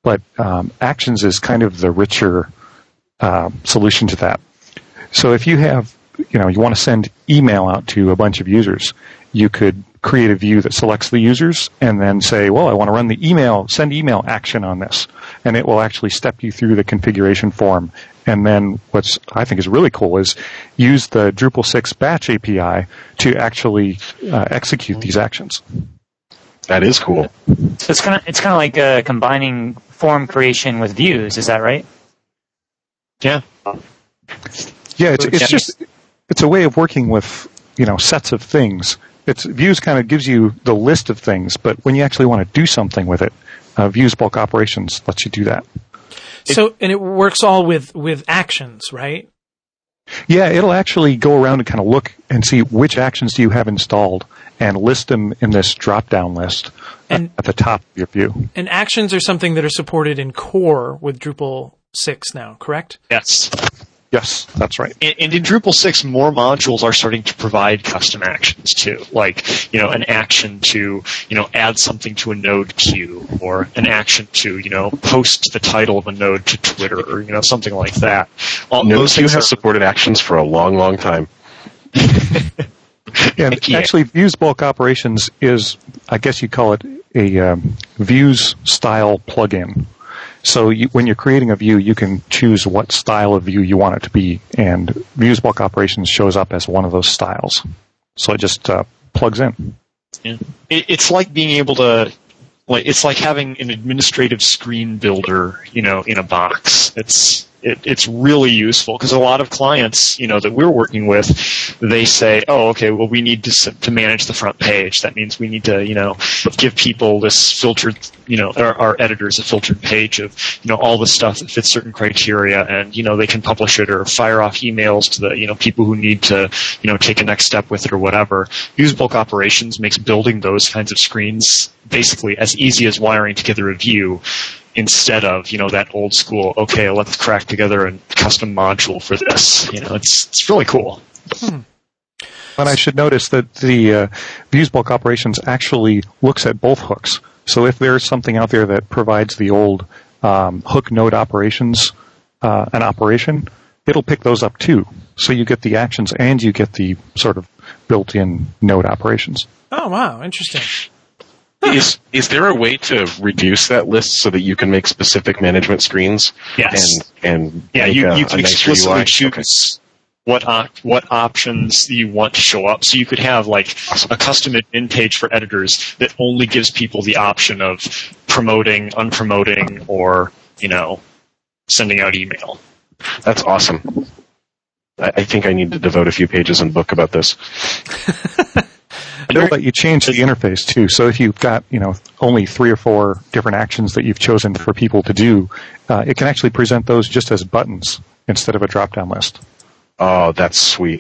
but Actions is kind of the richer solution to that. So if you have, you want to send email out to a bunch of users, you could create a view that selects the users and then say, well, I want to run the send email action on this. And it will actually step you through the configuration form. And then what's I think is really cool is use the Drupal 6 batch API to actually execute these actions. That is cool. So it's kind of like combining form creation with views. Is that right? Yeah. Yeah, it's a way of working with, sets of things. Views kind of gives you the list of things, but when you actually want to do something with it, Views Bulk Operations lets you do that. And it works all with actions, right? Yeah, it'll actually go around and kind of look and see which actions do you have installed and list them in this drop-down list at the top of your view. And actions are something that are supported in core with Drupal 6 now, correct? Yes. Yes, that's right. And in Drupal 6, more modules are starting to provide custom actions too, like, an action to, add something to a node queue, or an action to, post the title of a node to Twitter, or, something like that. Node queue has supported actions for a long, long time. And actually, Views Bulk Operations is, I guess you call it a Views-style plugin. So when you're creating a view, you can choose what style of view you want it to be, and Views Bulk Operations shows up as one of those styles. So it just plugs in. Yeah. It's like being able to, it's like having an administrative screen builder, in a box. It's really useful because a lot of clients, that we're working with, they say, oh, okay, well, we need to manage the front page. That means we need to, give people this filtered, our editors a filtered page of, all the stuff that fits certain criteria, and, they can publish it or fire off emails to the, people who need to, take a next step with it or whatever. Views Bulk Operations makes building those kinds of screens basically as easy as wiring together a view, instead of, that old school, okay, let's crack together a custom module for this. It's really cool. And I should notice that the Views Bulk Operations actually looks at both hooks. So if there's something out there that provides the old hook node operations, an operation, it'll pick those up too. So you get the actions and you get the sort of built-in node operations. Oh, wow. Interesting. Is there a way to reduce that list so that you can make specific management screens? Yes. And yeah, make you a can nicer explicitly UI? choose what options you want to show up. So you could have like a custom admin page for editors that only gives people the option of promoting, unpromoting, or sending out email. That's awesome. I think I need to devote a few pages in the book about this. It'll let you change the interface too. So if you've got, only 3 or 4 different actions that you've chosen for people to do, it can actually present those just as buttons instead of a drop-down list. Oh, that's sweet.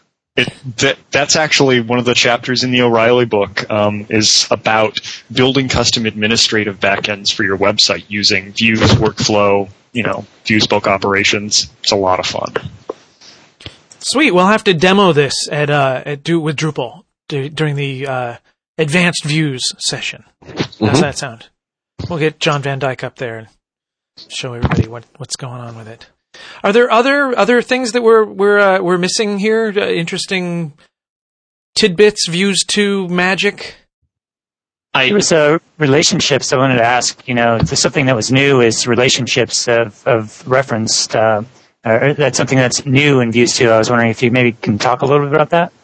That's actually one of the chapters in the O'Reilly book, is about building custom administrative backends for your website using Views, workflow, Views Bulk Operations. It's a lot of fun. Sweet. We'll have to demo this with Drupal during the advanced views session. How's that sound? We'll get John Van Dyke up there and show everybody what's going on with it. Are there other things that we're missing here? Interesting tidbits, Views 2 magic? There was relationships. I wanted to ask. There's something that was new is relationships of referenced. Or that's something that's new in Views 2. I was wondering if you maybe can talk a little bit about that.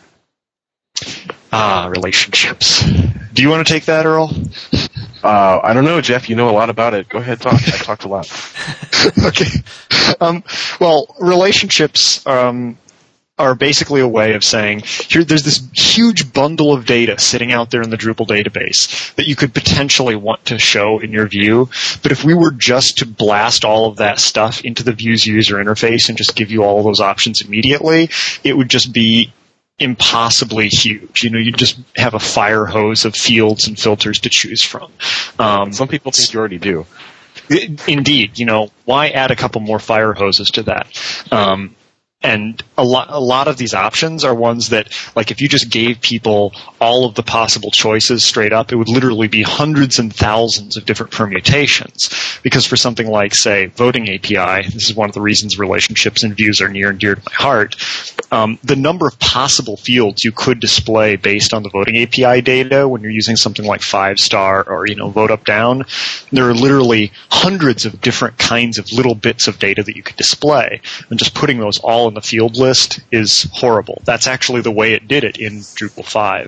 Relationships. Do you want to take that, Earl? I don't know, Jeff. You know a lot about it. Go ahead, talk. I talked a lot. Okay. Well, relationships are basically a way of saying, there's this huge bundle of data sitting out there in the Drupal database that you could potentially want to show in your view. But if we were just to blast all of that stuff into the Views user interface and just give you all of those options immediately, it would just be impossibly huge. You'd just have a fire hose of fields and filters to choose from. Some people think you already do. Indeed. Why add a couple more fire hoses to that? And a lot of these options are ones that, like, if you just gave people all of the possible choices straight up, it would literally be hundreds and thousands of different permutations. Because for something like, say, voting API, this is one of the reasons relationships and views are near and dear to my heart, the number of possible fields you could display based on the voting API data when you're using something like 5-star or, vote up down, there are literally hundreds of different kinds of little bits of data that you could display. And just putting those all in the field list is horrible. That's actually the way it did it in Drupal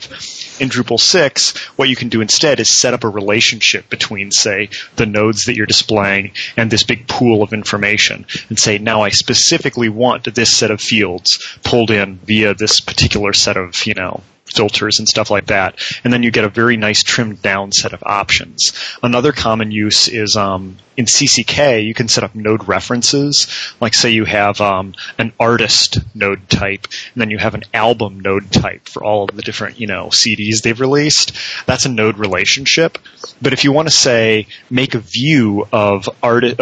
5. In Drupal 6, what you can do instead is set up a relationship between, say, the nodes that you're displaying and this big pool of information, and say, now I specifically want this set of fields pulled in via this particular set of, filters and stuff like that. And then you get a very nice trimmed down set of options. Another common use is in CCK, you can set up node references. Like, say you have an artist node type, and then you have an album node type for all of the different, CDs they've released. That's a node relationship. But if you want to, say, make a view of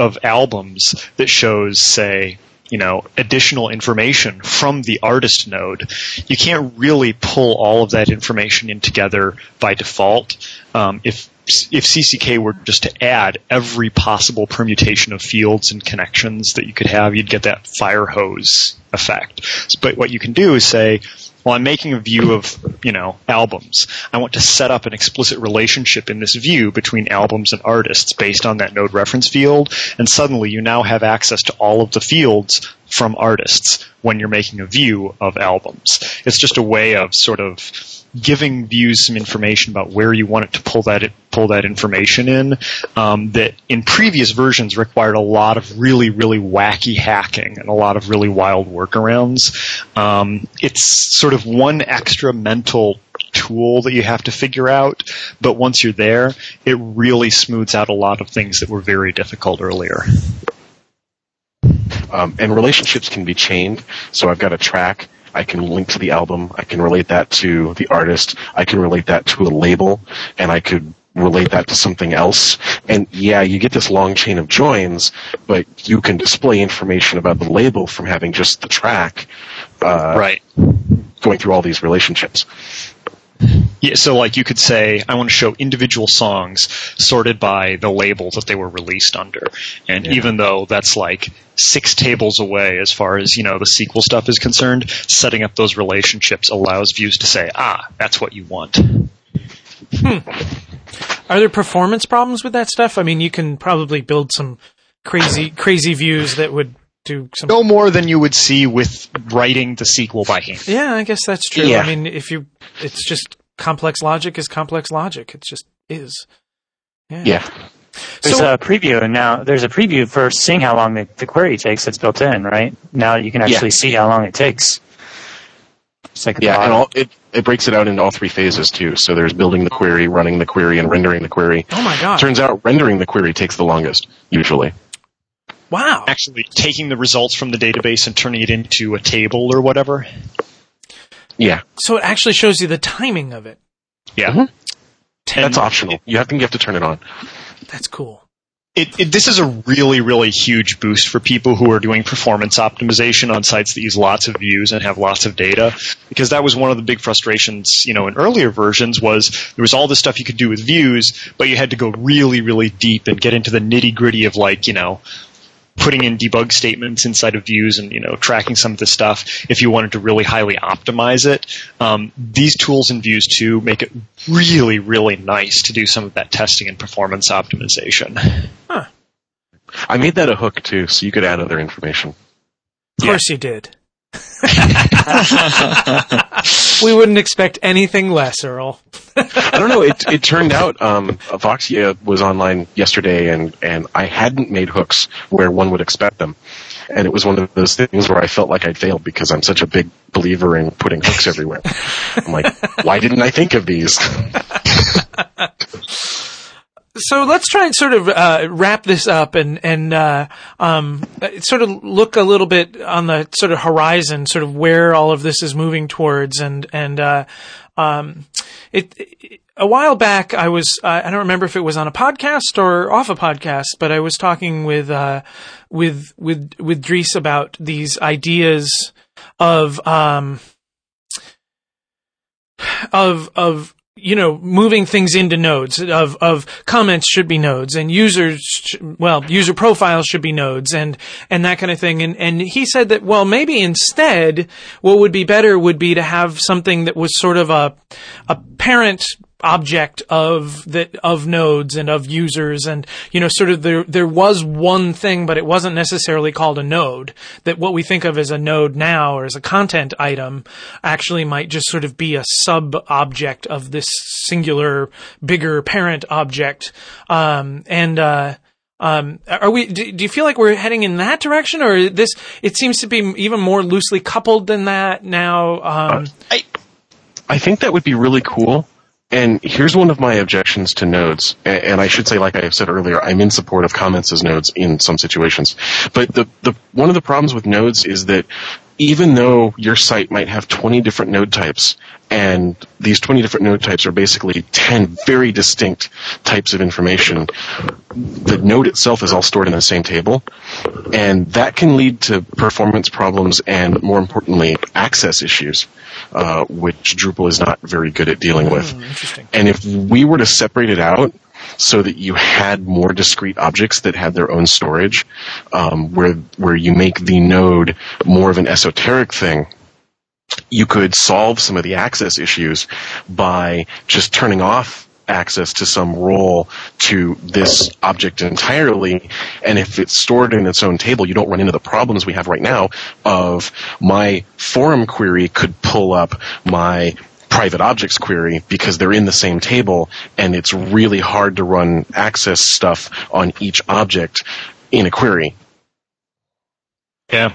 albums that shows, say, additional information from the artist node, you can't really pull all of that information in together by default. If CCK were just to add every possible permutation of fields and connections that you could have, you'd get that fire hose effect. But what you can do is say, well, I'm making a view of, albums. I want to set up an explicit relationship in this view between albums and artists based on that node reference field, and suddenly you now have access to all of the fields from artists when you're making a view of albums. It's just a way of sort of giving views some information about where you want it to pull that information in, that in previous versions required a lot of really, really wacky hacking and a lot of really wild workarounds. It's sort of one extra mental tool that you have to figure out, but once you're there, it really smooths out a lot of things that were very difficult earlier. And relationships can be chained. So I've got a track. I can link to the album. I can relate that to the artist. I can relate that to a label. And I could relate that to something else. And yeah, you get this long chain of joins, but you can display information about the label from having just the track. Right. Going through all these relationships. Yeah, so like you could say, I want to show individual songs sorted by the label that they were released under. And even though that's like 6 tables away as far as, the SQL stuff is concerned, setting up those relationships allows views to say, that's what you want. Are there performance problems with that stuff? I mean, you can probably build some crazy views that would do some... No more than you would see with writing the SQL by hand. Yeah, I guess that's true. Yeah. I mean, it's just complex logic is complex logic. It just is. Yeah. There's a preview now. There's a preview for seeing how long the query takes that's built in, right? Now you can actually see how long it takes. And it breaks it out into all 3 phases too. So there's building the query, running the query, and rendering the query. Oh my god! Turns out rendering the query takes the longest, usually. Wow. Actually taking the results from the database and turning it into a table or whatever. Yeah. So it actually shows you the timing of it. Yeah. Mm-hmm. That's optional. You have to turn it on. That's cool. This is a really, really huge boost for people who are doing performance optimization on sites that use lots of views and have lots of data, because that was one of the big frustrations, in earlier versions was there was all this stuff you could do with views, but you had to go really, really deep and get into the nitty-gritty of putting in debug statements inside of views and, tracking some of this stuff if you wanted to really highly optimize it. These tools in Views 2 make it really, really nice to do some of that testing and performance optimization. Huh. I made that a hook, too, so you could add other information. Of course you did. We wouldn't expect anything less, Earl. I don't know. It turned out Voxia was online yesterday, and I hadn't made hooks where one would expect them. And it was one of those things where I felt like I'd failed because I'm such a big believer in putting hooks everywhere. I'm like, why didn't I think of these? So let's try and sort of wrap this up and sort of look a little bit on the sort of horizon, sort of where all of this is moving towards. A while back, I don't remember if it was on a podcast or off a podcast, but I was talking with Dries about these ideas of moving things into nodes, of comments should be nodes, and user profiles should be nodes, and that kind of thing. And he said that, well, maybe instead, what would be better would be to have something that was sort of a parent object of nodes and of users, and sort of there was one thing, but it wasn't necessarily called a node. That what we think of as a node now, or as a content item, actually might just sort of be a sub object of this singular bigger parent object. Are we? Do you feel like we're heading in that direction, or it seems to be even more loosely coupled than that now? I think that would be really cool. And here's one of my objections to nodes, and I should say, like I said earlier, I'm in support of comments as nodes in some situations. But one of the problems with nodes is that even though your site might have 20 different node types, and these 20 different node types are basically 10 very distinct types of information, the node itself is all stored in the same table, and that can lead to performance problems and, more importantly, access issues, which Drupal is not very good at dealing with. Interesting. And if we were to separate it out so that you had more discrete objects that had their own storage, where you make the node more of an esoteric thing, you could solve some of the access issues by just turning off access to some role to this object entirely, and if it's stored in its own table, you don't run into the problems we have right now of my forum query could pull up my private objects query because they're in the same table, and it's really hard to run access stuff on each object in a query. Yeah.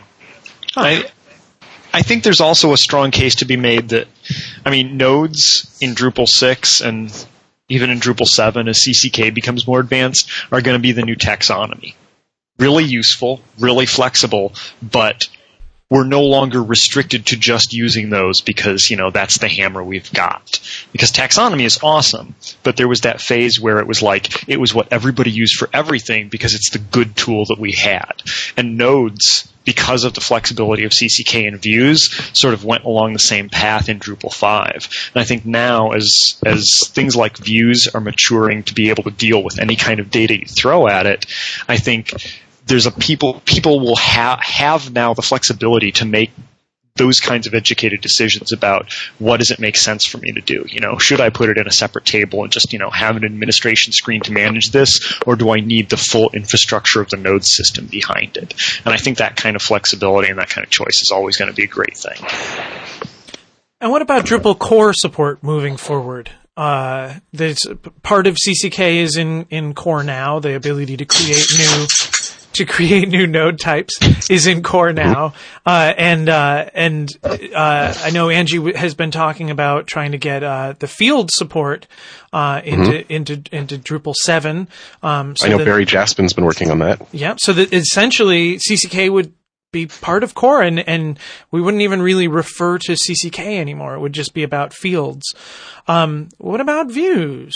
I think there's also a strong case to be made that, nodes in Drupal 6 and even in Drupal 7 as CCK becomes more advanced are going to be the new taxonomy. Really useful, really flexible, but we're no longer restricted to just using those because, that's the hammer we've got. Because taxonomy is awesome, but there was that phase where it was what everybody used for everything because it's the good tool that we had. And nodes, because of the flexibility of CCK and views, sort of went along the same path in Drupal 5. And I think now, as things like views are maturing to be able to deal with any kind of data you throw at it, I think there's people will have now the flexibility to make those kinds of educated decisions about what does it make sense for me to do. Should I put it in a separate table and just, have an administration screen to manage this, or do I need the full infrastructure of the node system behind it? And I think that kind of flexibility and that kind of choice is always going to be a great thing. And what about Drupal core support moving forward? There's part of CCK is in core now. The ability to create new node types is in core now. And I know Angie has been talking about trying to get the field support into Drupal 7. I know Barry Jaspin's been working on that. Yeah, so that essentially CCK would be part of core, and we wouldn't even really refer to CCK anymore. It would just be about fields. What about views?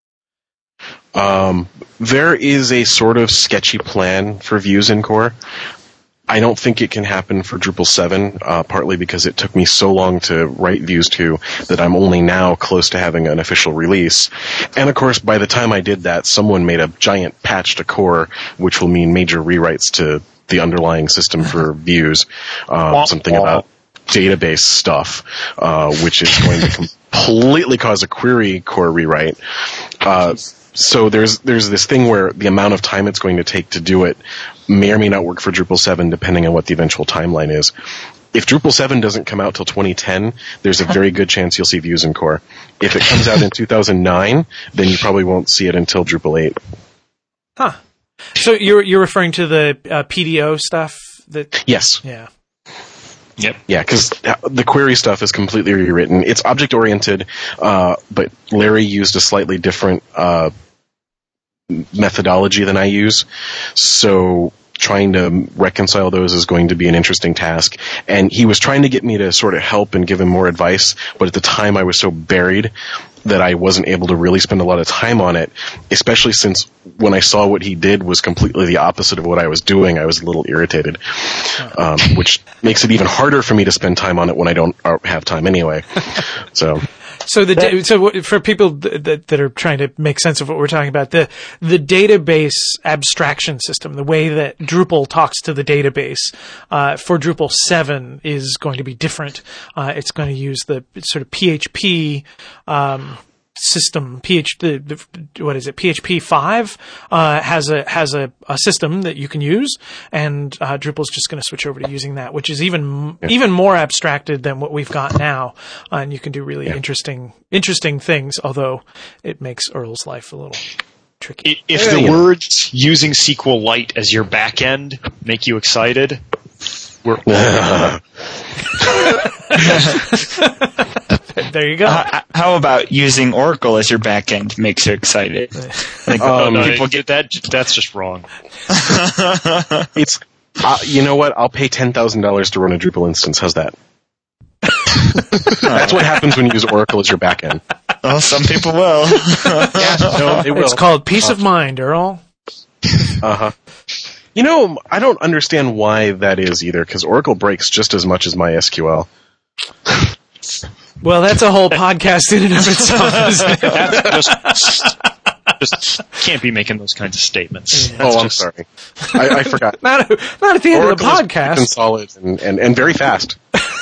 There is a sort of sketchy plan for views in core. I don't think it can happen for Drupal 7, partly because it took me so long to write views to that I'm only now close to having an official release. And of course, by the time I did that, someone made a giant patch to core, which will mean major rewrites to the underlying system for views. Something about database stuff, which is going to completely cause a query core rewrite. So there's this thing where the amount of time it's going to take to do it may or may not work for Drupal 7, depending on what the eventual timeline is. If Drupal 7 doesn't come out till 2010, there's a very good chance you'll see views in core. If it comes out in 2009, then you probably won't see it until Drupal 8. Huh. So you're referring to the PDO stuff? Yes. Yeah. Yep. Yeah, because the query stuff is completely rewritten. It's object-oriented, but Larry used a slightly different methodology than I use. So trying to reconcile those is going to be an interesting task. And he was trying to get me to sort of help and give him more advice, but at the time I was so buried, that I wasn't able to really spend a lot of time on it, especially since when I saw what he did was completely the opposite of what I was doing. I was a little irritated, which makes it even harder for me to spend time on it when I don't have time anyway. So for people that are trying to make sense of what we're talking about, the database abstraction system, the way that Drupal talks to the database for Drupal 7 is going to be different. It's going to use the sort of PHP system. PHP 5 has a system that you can use, and Drupal's just going to switch over to using that, which is even more abstracted than what we've got now, and you can do really interesting things. Although it makes Earl's life a little tricky. If the words using SQLite as your backend make you excited, we're there you go. How about using Oracle as your backend makes you excited? People get that. That's just wrong. It's you know what? I'll pay $10,000 to run a Drupal instance. How's that? That's what happens when you use Oracle as your backend. Well, some people will. They will. It's called peace of mind, Earl. You know, I don't understand why that is either, because Oracle breaks just as much as MySQL. Well, that's a whole podcast in and of itself, isn't it? That's just can't be making those kinds of statements. Yeah. I'm sorry. I forgot. not at the end Oracle of the podcast. Is solid and very fast.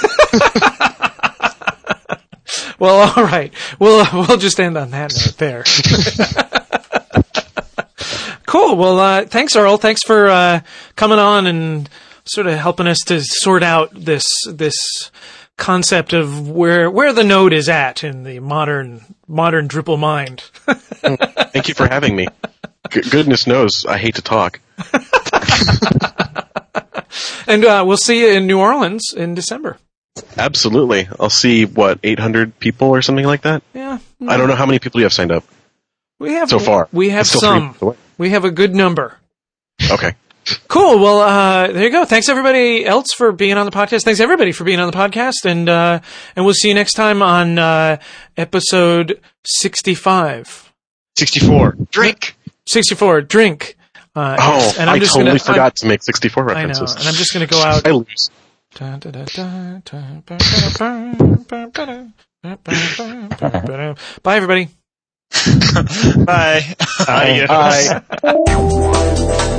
Well, all right. We'll just end on that note there. Cool. Well, thanks, Earl. Thanks for coming on and sort of helping us to sort out this concept of where the node is at in the modern Drupal mind. Thank you for having me. Goodness knows I hate to talk. And we'll see you in New Orleans in December. Absolutely. I'll see 800 people or something like that. Yeah. I don't know how many people you have signed up. We have so far. We have some. We have a good number. Okay. Cool. Well, there you go. Thanks everybody else for being on the podcast. Thanks everybody for being on the podcast, and we'll see you next time on episode 65. 64. Drink. 64. Drink. And I'm I just totally forgot to make 64 references. I know, and I'm just going to go out. I lose. Bye, everybody. Bye. Bye.